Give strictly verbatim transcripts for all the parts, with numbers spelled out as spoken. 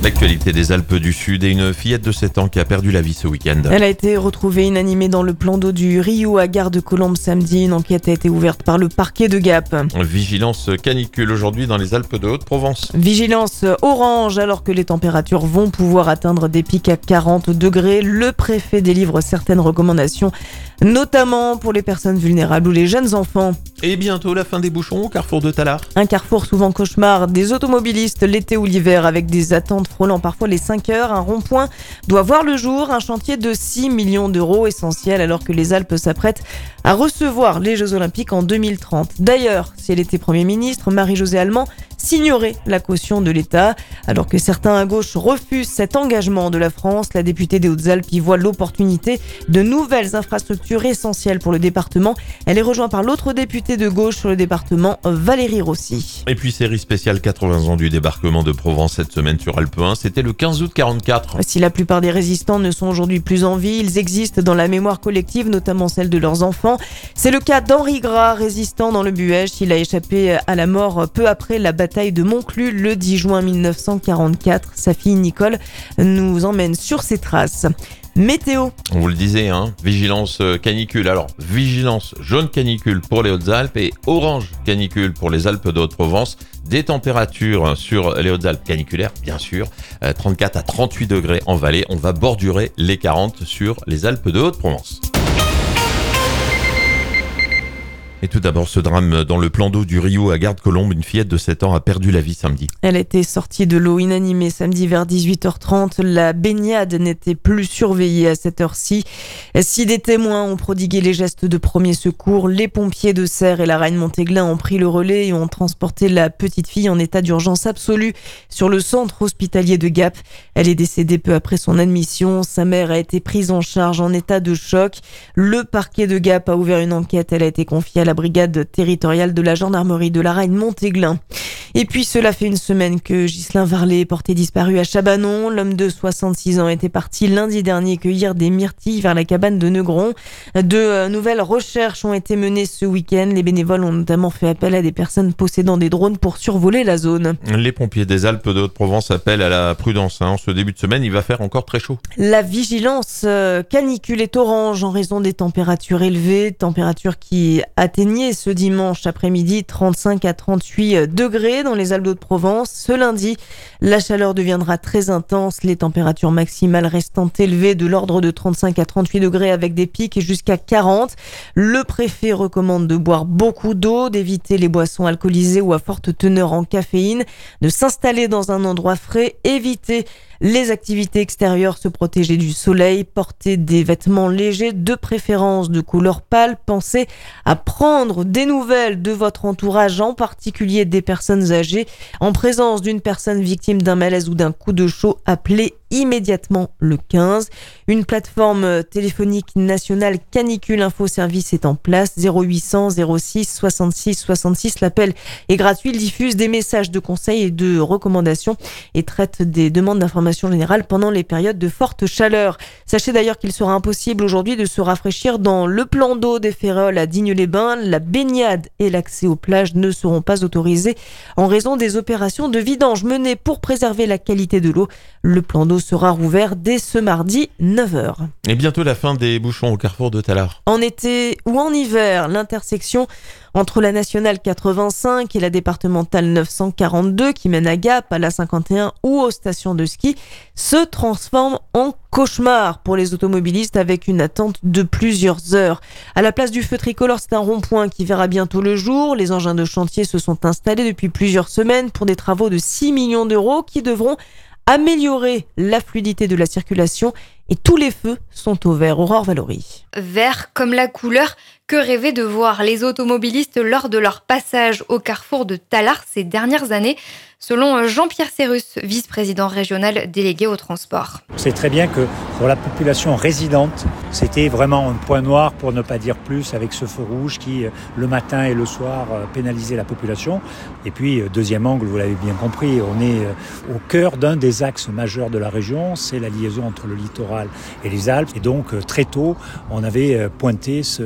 L'actualité des Alpes du Sud et une fillette de sept ans qui a perdu la vie ce week-end. Elle a été retrouvée inanimée dans le plan d'eau du Riou à Gare de Colombes samedi. Une enquête a été ouverte par le parquet de Gap. Vigilance canicule aujourd'hui dans les Alpes de Haute-Provence. Vigilance orange alors que les températures vont pouvoir atteindre des pics à quarante degrés. Le préfet délivre certaines recommandations, notamment pour les personnes vulnérables ou les jeunes enfants. Et bientôt la fin des bouchons au carrefour de Tallard. Un carrefour souvent cauchemar des automobilistes l'été ou l'hiver avec des attentes frôlant parfois les cinq heures. Un rond-point doit voir le jour, un chantier de six millions d'euros essentiel alors que les Alpes s'apprêtent à recevoir les Jeux Olympiques en deux mille trente. D'ailleurs, si elle était Premier ministre, Marie-Josée Allemand signerait la caution de l'État. Alors que certains à gauche refusent cet engagement de la France, la députée des Hautes-Alpes y voit l'opportunité de nouvelles infrastructures essentielles pour le département. Elle est rejointe par l'autre députée de gauche sur le département, Valérie Rossi. Et puis série spéciale quatre-vingts ans du débarquement de Provence cette semaine sur Alpe un, c'était le quinze août quarante-quatre. Si la plupart des résistants ne sont aujourd'hui plus en vie, ils existent dans la mémoire collective, notamment celle de leurs enfants. C'est le cas d'Henri Gras, résistant dans le Buëch. Il a échappé à la mort peu après la bataille de Monclus le dix juin mille neuf cent quarante-quatre. Sa fille Nicole nous emmène sur ses traces. Météo. On vous le disait, hein, vigilance canicule. Alors, vigilance jaune canicule pour les Hautes-Alpes et orange canicule pour les Alpes de Haute-Provence. Des températures sur les Hautes-Alpes caniculaires, bien sûr, trente-quatre à trente-huit degrés en vallée. On va bordurer les quarante sur les Alpes de Haute-Provence. Et tout d'abord, ce drame dans le plan d'eau du Riou à Gare de Colombes. Une fillette de sept ans a perdu la vie samedi. Elle a été sortie de l'eau inanimée samedi vers dix-huit heures trente. La baignade n'était plus surveillée à cette heure-ci. Si des témoins ont prodigué les gestes de premier secours, les pompiers de Serres et la Reine-Montéglin ont pris le relais et ont transporté la petite fille en état d'urgence absolue sur le centre hospitalier de Gap. Elle est décédée peu après son admission. Sa mère a été prise en charge en état de choc. Le parquet de Gap a ouvert une enquête. Elle a été confiée à la brigade territoriale de la gendarmerie de la Reine-Montéglin. Et puis cela fait une semaine que Ghislain Varlet est porté disparu à Chabanon. L'homme de soixante-six ans était parti lundi dernier cueillir des myrtilles vers la cabane de Neugron. De nouvelles recherches ont été menées ce week-end. Les bénévoles ont notamment fait appel à des personnes possédant des drones pour survoler la zone. Les pompiers des Alpes de Haute-Provence appellent à la prudence. En ce début de semaine, il va faire encore très chaud. La vigilance canicule est orange en raison des températures élevées. Températures qui atteignaient ce dimanche après-midi trente-cinq à trente-huit degrés dans les Alpes de Haute-Provence. Ce lundi, la chaleur deviendra très intense. Les températures maximales restant élevées de l'ordre de trente-cinq à trente-huit degrés avec des pics jusqu'à quarante. Le préfet recommande de boire beaucoup d'eau, d'éviter les boissons alcoolisées ou à forte teneur en caféine, de s'installer dans un endroit frais, éviter les activités extérieures, se protéger du soleil, porter des vêtements légers, de préférence de couleur pâle. Pensez à prendre des nouvelles de votre entourage, en particulier des personnes âgées. En présence d'une personne victime d'un malaise ou d'un coup de chaud, appelez immédiatement le quinze. Une plateforme téléphonique nationale Canicule Info Service est en place. zéro huit cents zéro six soixante-six soixante-six. L'appel est gratuit. Il diffuse des messages de conseils et de recommandations et traite des demandes d'information générale pendant les périodes de forte chaleur. Sachez d'ailleurs qu'il sera impossible aujourd'hui de se rafraîchir dans le plan d'eau des Féroles à Digne-les-Bains. La baignade et l'accès aux plages ne seront pas autorisés en raison des opérations de vidange menées pour préserver la qualité de l'eau. Le plan d'eau sera rouvert dès ce mardi neuf heures. Et bientôt la fin des bouchons au carrefour de Tallard. En été ou en hiver, l'intersection entre la nationale quatre-vingt-cinq et la départementale neuf cent quarante-deux qui mène à Gap, à la cinquante et un ou aux stations de ski se transforme en cauchemar pour les automobilistes avec une attente de plusieurs heures. À la place du feu tricolore, c'est un rond-point qui verra bientôt le jour. Les engins de chantier se sont installés depuis plusieurs semaines pour des travaux de six millions d'euros qui devront améliorer la fluidité de la circulation et tous les feux sont au vert. Aurore Valory. Vert comme la couleur que rêvaient de voir les automobilistes lors de leur passage au carrefour de Tallard ces dernières années, selon Jean-Pierre Cérus, vice-président régional délégué au transport. C'est très bien que pour la population résidente, c'était vraiment un point noir, pour ne pas dire plus, avec ce feu rouge qui, le matin et le soir, pénalisait la population. Et puis, deuxième angle, vous l'avez bien compris, on est au cœur d'un des axes majeurs de la région, c'est la liaison entre le littoral et les Alpes. Et donc, très tôt, on avait pointé ce carrefour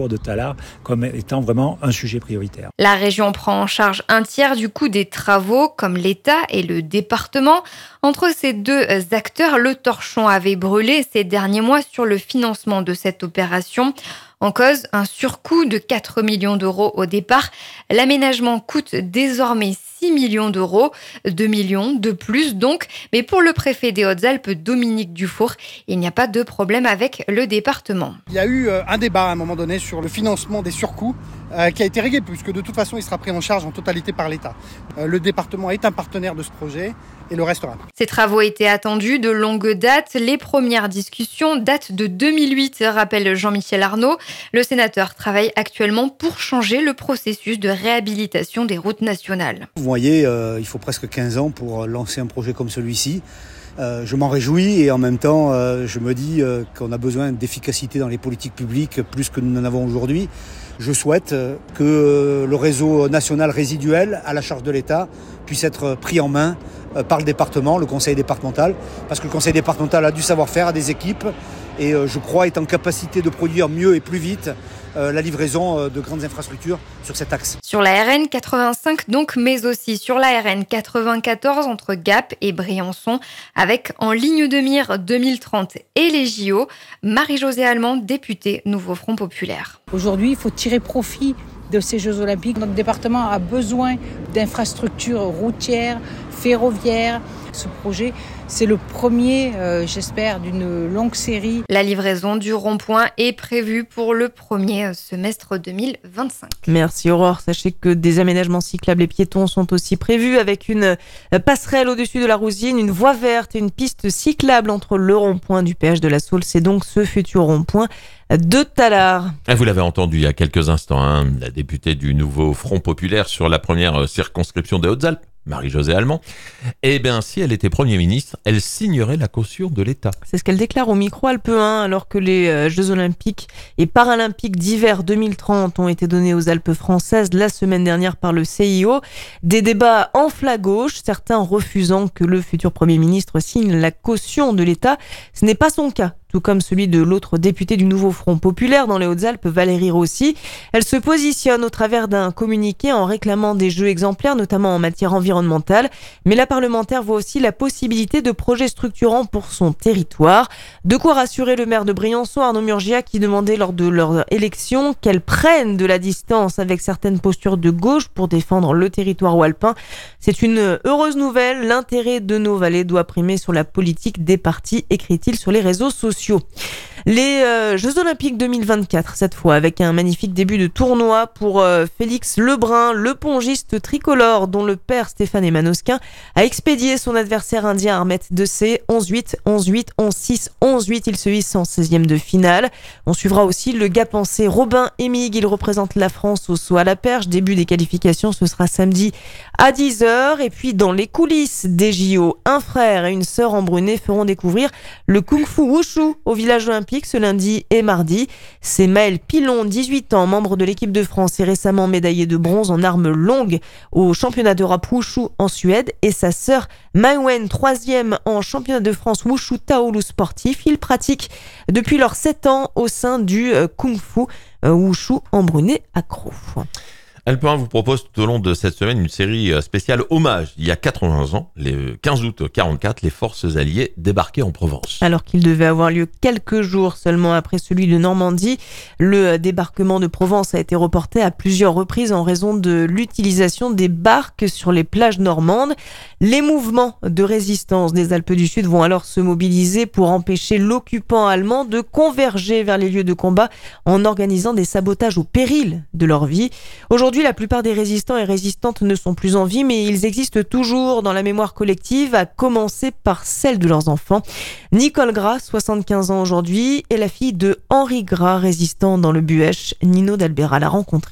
carrefour de Tallard comme étant vraiment un sujet prioritaire. La région prend en charge un tiers du coût des travaux, comme l'État et le département. Entre ces deux acteurs, le torchon avait brûlé ces derniers mois sur le financement de cette opération. En cause, un surcoût de quatre millions d'euros au départ. L'aménagement coûte désormais six millions d'euros, deux millions de plus donc. Mais pour le préfet des Hautes-Alpes, Dominique Dufour, il n'y a pas de problème avec le département. Il y a eu un débat à un moment donné sur le financement des surcoûts euh, qui a été réglé puisque de toute façon il sera pris en charge en totalité par l'État. Euh, le département est un partenaire de ce projet et le restera. Ces travaux étaient attendus de longue date. Les premières discussions datent de deux mille huit, rappelle Jean-Michel Arnaud. Le sénateur travaille actuellement pour changer le processus de réhabilitation des routes nationales. Vous voyez, euh, il faut presque quinze ans pour lancer un projet comme celui-ci. Euh, je m'en réjouis et en même temps, euh, je me dis euh, qu'on a besoin d'efficacité dans les politiques publiques plus que nous n'en avons aujourd'hui. Je souhaite euh, que le réseau national résiduel à la charge de l'État puisse être pris en main euh, par le département, le conseil départemental, parce que le conseil départemental a du savoir-faire, a des équipes et euh, je crois est en capacité de produire mieux et plus vite euh, la livraison euh, de grandes infrastructures sur cet axe. Sur la R N quatre-vingt-cinq donc, mais aussi sur la R N quatre-vingt-quatorze entre Gap et Briançon, avec en ligne de mire deux mille trente et les J O. Marie-Josée Allemand, députée Nouveau Front Populaire. Aujourd'hui, il faut tirer profit de ces Jeux Olympiques. Notre département a besoin d'infrastructures routières, ferroviaires. Ce projet, c'est le premier, euh, j'espère, d'une longue série. La livraison du rond-point est prévue pour le premier semestre deux mille vingt-cinq. Merci Aurore. Sachez que des aménagements cyclables et piétons sont aussi prévus avec une passerelle au-dessus de la Rousine, une voie verte et une piste cyclable entre le rond-point du péage de la Saule. C'est donc ce futur rond-point de Tallard. Vous l'avez entendu il y a quelques instants, hein, la députée du Nouveau Front Populaire sur la première circonscription des Hautes-Alpes, Marie-Josée Allemand. Eh bien, si elle était Premier ministre, elle signerait la caution de l'État. C'est ce qu'elle déclare au micro Alpe un, alors que les Jeux Olympiques et Paralympiques d'hiver deux mille trente ont été donnés aux Alpes françaises la semaine dernière par le C I O. Des débats enflent à gauche, certains refusant que le futur Premier ministre signe la caution de l'État. Ce n'est pas son cas, tout comme celui de l'autre députée du Nouveau Front Populaire dans les Hautes-Alpes, Valérie Rossi. Elle se positionne au travers d'un communiqué en réclamant des jeux exemplaires, notamment en matière environnementale. Mais la parlementaire voit aussi la possibilité de projets structurants pour son territoire. De quoi rassurer le maire de Briançon, Arnaud Murgia, qui demandait lors de leur élection qu'elle prenne de la distance avec certaines postures de gauche pour défendre le territoire alpin. C'est une heureuse nouvelle. L'intérêt de nos vallées doit primer sur la politique des partis, écrit-il sur les réseaux sociaux. Les euh, Jeux Olympiques deux mille vingt-quatre, cette fois, avec un magnifique début de tournoi pour euh, Félix Lebrun, le pongiste tricolore dont le père Stéphane Emanosquin a expédié son adversaire indien Harmet Dessé, onze huit, onze huit, onze six, onze huit. Il se hisse en seizième de finale. On suivra aussi le gapençais Robin Emig. Il représente la France au saut à la perche. Début des qualifications, ce sera samedi à dix heures. Et puis, dans les coulisses des J O, un frère et une sœur embrunés feront découvrir le kung-fu wushu au village olympique ce lundi et mardi. C'est Maël Pilon, dix-huit ans, membre de l'équipe de France et récemment médaillé de bronze en armes longues au championnat d'Europe Wushu en Suède, et sa sœur Maïwen, troisième en championnat de France Wushu Taolu sportif. Ils pratiquent depuis leurs sept ans au sein du kung-fu Wushu Embruné accro. Alpe un vous propose tout au long de cette semaine une série spéciale hommage. Il y a quatre-vingts ans, le quinze août quarante-quatre, les forces alliées débarquaient en Provence. Alors qu'il devait avoir lieu quelques jours seulement après celui de Normandie, le débarquement de Provence a été reporté à plusieurs reprises en raison de l'utilisation des barques sur les plages normandes. Les mouvements de résistance des Alpes du Sud vont alors se mobiliser pour empêcher l'occupant allemand de converger vers les lieux de combat en organisant des sabotages au péril de leur vie. Aujourd'hui, Aujourd'hui, la plupart des résistants et résistantes ne sont plus en vie, mais ils existent toujours dans la mémoire collective, à commencer par celle de leurs enfants. Nicole Gras, soixante-quinze ans aujourd'hui, est la fille de Henri Gras, résistant dans le Buèche. Nino d'Albera l'a rencontrée.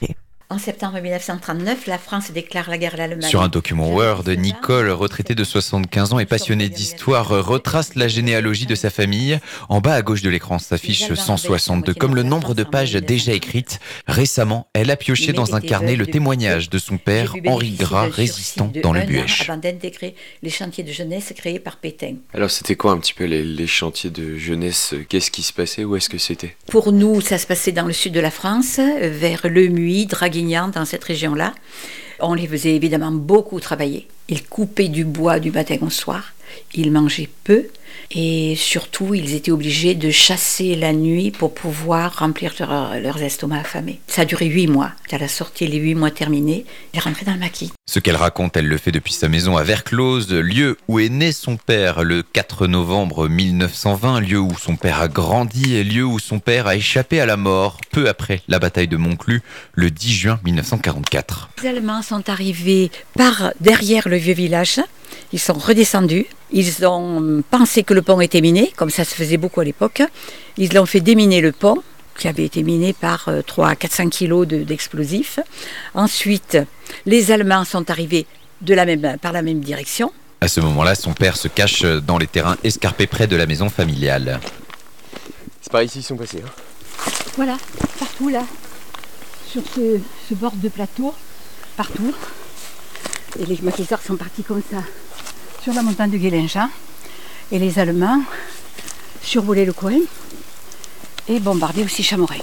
En septembre mille neuf cent trente-neuf, la France déclare la guerre à l'Allemagne. Sur un document Word, Nicole, retraitée de soixante-quinze ans et passionnée d'histoire, retrace la généalogie de sa famille. En bas à gauche de l'écran s'affiche cent soixante-deux, comme le nombre de pages déjà écrites. Récemment, elle a pioché dans un carnet le témoignage de son père, Henri Gras, résistant dans le Buech. Avant d'intégrer les chantiers de jeunesse créés par Pétain. Alors c'était quoi un petit peu les, les chantiers de jeunesse? Qu'est-ce qui se passait? Où est-ce que c'était? Pour nous, ça se passait dans le sud de la France, vers Le Muy, Draguignan, dans cette région-là. On les faisait évidemment beaucoup travailler. Ils coupaient du bois du matin au soir. Ils mangeaient peu. Et surtout, ils étaient obligés de chasser la nuit pour pouvoir remplir leur, leurs estomacs affamés. Ça a duré huit mois. À la sortie, les huit mois terminés, ils rentraient dans le maquis. Ce qu'elle raconte, elle le fait depuis sa maison à Verclose, lieu où est né son père le quatre novembre mille neuf cent vingt, lieu où son père a grandi et lieu où son père a échappé à la mort peu après la bataille de Montclus, le dix juin mille neuf cent quarante-quatre. Les Allemands sont arrivés par derrière le vieux village. Ils sont redescendus. Ils ont pensé que le pont était miné, comme ça se faisait beaucoup à l'époque. Ils l'ont fait déminer le pont, qui avait été miné par trois à quatre cents kilos de, d'explosifs. Ensuite, les Allemands sont arrivés de la même, par la même direction. À ce moment-là, son père se cache dans les terrains escarpés près de la maison familiale. C'est par ici qu'ils sont passés. Hein. Voilà, partout là, sur ce, ce bord de plateau, partout. Et les maquisards sont partis comme ça, sur la montagne de Guélingin. Et les Allemands survolaient le coin et bombardaient aussi Chamoray.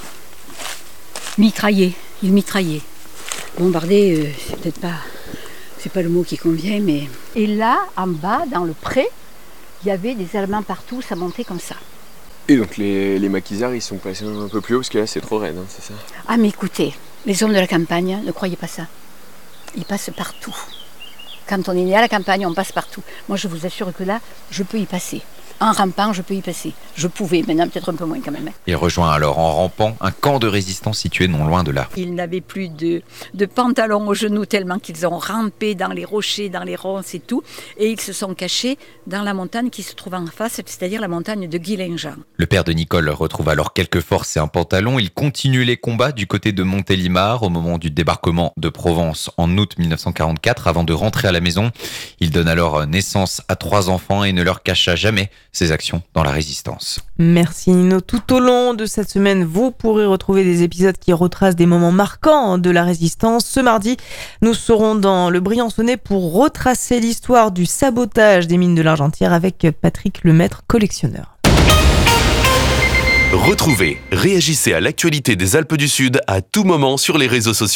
Mitrailler, ils mitraillaient. Bombarder, euh, c'est peut-être pas, c'est pas le mot qui convient, mais... Et là, en bas, dans le pré, il y avait des Allemands partout, ça montait comme ça. Et donc les, les maquisards, ils sont passés un peu plus haut, parce que là, c'est trop raide, hein, c'est ça? Ah mais écoutez, les hommes de la campagne, ne croyez pas ça. Ils passent partout. Quand on est né à la campagne, on passe partout. Moi, je vous assure que là, je peux y passer. En rampant, je peux y passer. Je pouvais, maintenant peut-être un peu moins quand même. Il rejoint alors en rampant un camp de résistance situé non loin de là. Ils n'avaient plus de, de pantalons aux genoux tellement qu'ils ont rampé dans les rochers, dans les ronces et tout. Et ils se sont cachés dans la montagne qui se trouve en face, c'est-à-dire la montagne de Guélingin. Le père de Nicole retrouve alors quelques forces et un pantalon. Il continue les combats du côté de Montélimar au moment du débarquement de Provence en août mille neuf cent quarante-quatre avant de rentrer à la maison. Il donne alors naissance à trois enfants et ne leur cacha jamais ses actions dans la résistance. Merci Nino. Tout au long de cette semaine, vous pourrez retrouver des épisodes qui retracent des moments marquants de la résistance. Ce mardi, nous serons dans le Briançonnais pour retracer l'histoire du sabotage des mines de l'Argentière avec Patrick Lemaître, collectionneur. Retrouvez, réagissez à l'actualité des Alpes du Sud à tout moment sur les réseaux sociaux.